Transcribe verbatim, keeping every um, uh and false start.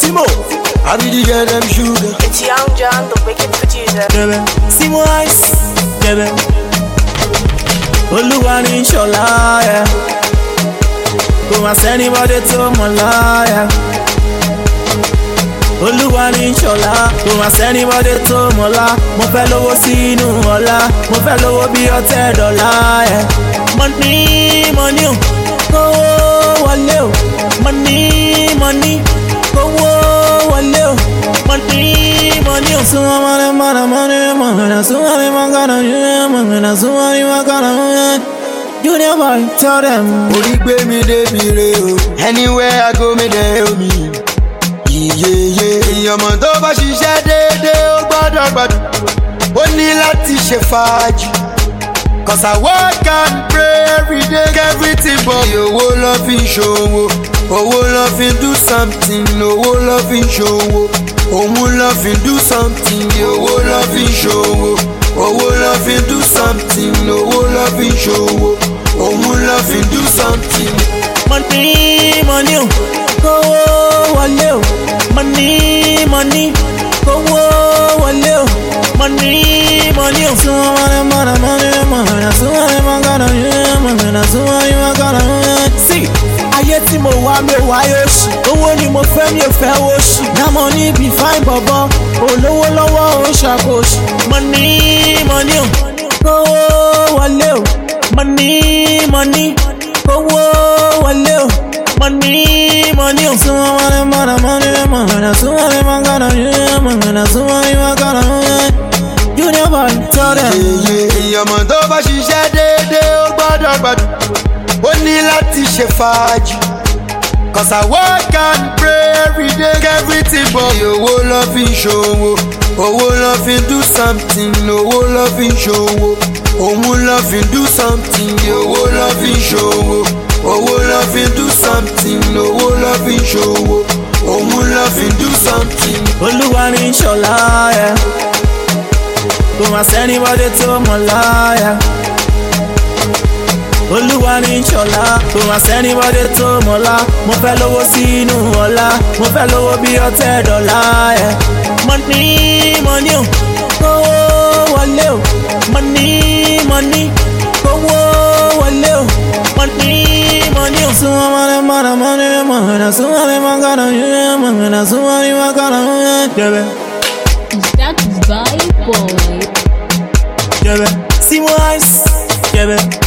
Simo, I be the girl them sugar. It's Young John, the wicked producer. Debe, Simo Ice, Debe. Oluwa ni Shola, yeah. Go and send anybody to Mola, yeah. Oluwa ni Shola, go and send anybody to Mola. Mo fẹ́ lówó sínú ọlá, mo fẹ́ lówó bí ọ̀tẹ̀ dọ́là, yeah. Money, money, owó wọlé o. Money, money, owó wọlé o. Money, money, o. Sumare mara money, money, sumare magana, money, sumare magana. Junior boy, tell them. Orí gbé mi débi re o. Anywhere I go, me there o mi. Yeyeye. Ìyànmọ̀ tó bá ṣiṣẹ́ déédéé ó gbọ́dọ̀ gbọ́dọ̀. Ó ní láti ṣe fàájì. Cause I work and pray every day, everything but owó ló fi ń ṣòwò, owó ló fi ń do something, owó ló fi ń ṣòwò, òun ló fi ń do something, owó ló fi ń ṣòwò, owó ló fi ń do something, owó ló fi ń ṣòwò, òun ló fi ń do something. Money, money, owó wọlé o. Money, money, owó wọlé o. Money, money, sumare mara money, money, sumare magana, money, sumare magana. See, ayé tí mo wá mi ò wáyé oṣù, owó ni mo fẹ́ mi ò fẹ́ oṣù. Na money be fine bọ̀bọ̀, olówó lọ́wọ́ ó ṣàkóso. Money, money, owó wọlé o. Money, money, owó wọlé o. Money, money, sumare mara money, money, sumare magana, money, sumare magana. Junior boy, tell them. Ìyànmọ̀ tó bá ṣiṣẹ́ déédéé ó gbọ́dọ̀ gbọ́dọ̀. Ó ní láti ṣe fàájì. Cause I work and pray every day, everything but owó ló fi ń ṣòwò, owó ló fi ń do something, owó ló fi ń ṣòwò, òun ló fi ń do something, owó ló fi ń ṣòwò, owó ló fi ń do something, owó ló fi ń ṣòwò, òun ló fi ń do something. Oluwa ni Shola, yeah. Go and send anybody to Mola, yeah. Oluwa ni Shola, go and send anybody to Mola. Mo fẹ́ lówó sínú ọlá, mo fẹ́ lówó bí ọ̀tẹ̀ dọ́là, yeah. Money, money, owó wọlé o. Money, money, owó wọlé o. Money, money, sumare mara money, money, sumare magana, money, sumare magana. Debe. That by boy. Debe. Simo Ice. Debe.